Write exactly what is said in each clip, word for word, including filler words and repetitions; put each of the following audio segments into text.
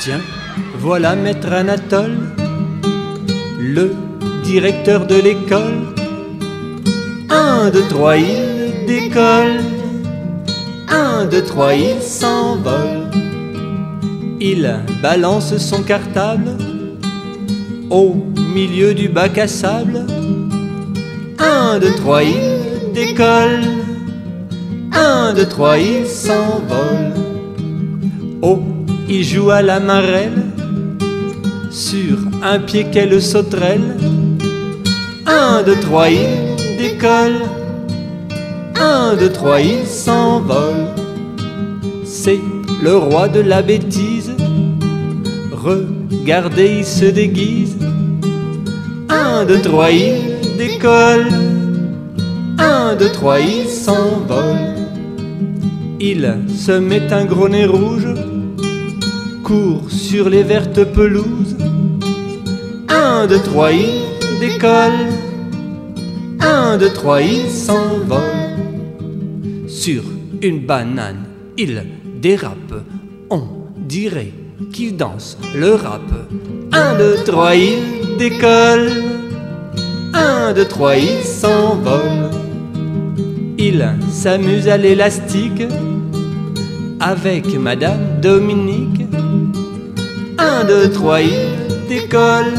Tiens, voilà maître Anatole, le directeur de l'école. Un, deux, trois, il décolle. Un, deux, trois, il s'envole. Il balance son cartable au milieu du bac à sable. Un, deux, trois, il décolle. Un, deux, trois, il s'envole. Oh, il joue à la marelle sur un pied qu'elle sauterelle. Un, deux, trois, il décolle. Un, deux, trois, il s'envole. C'est le roi de la bêtise. Regardez, il se déguise. Un, deux, trois, il décolle. Un, deux, trois, il s'envole. Il se met un gros nez rouge, court sur les vertes pelouses. Un, deux, trois, il décolle. Un, deux, trois, il s'envole. Sur une banane, il dérape. On dirait qu'il danse le rap. Un, deux, trois, il décolle. Un, deux, trois, il s'envole. Il s'amuse à l'élastique avec Madame Dominique. Un, deux, trois, il décolle.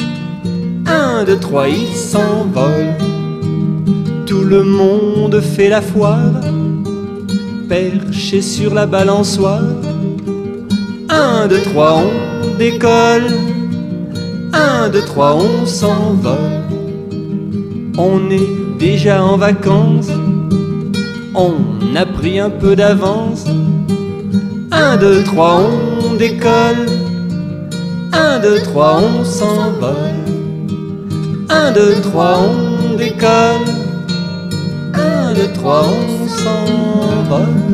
Un, deux, trois, il s'envole. Tout le monde fait la foire, perché sur la balançoire. Un, deux, trois, on décolle. Un, deux, trois, on s'envole. On est déjà en vacances, on a pris un peu d'avance. Un, deux, trois, on décolle. Un, deux, trois, on s'envole. Un, deux, trois, on décolle. Un, deux, trois, on s'envole.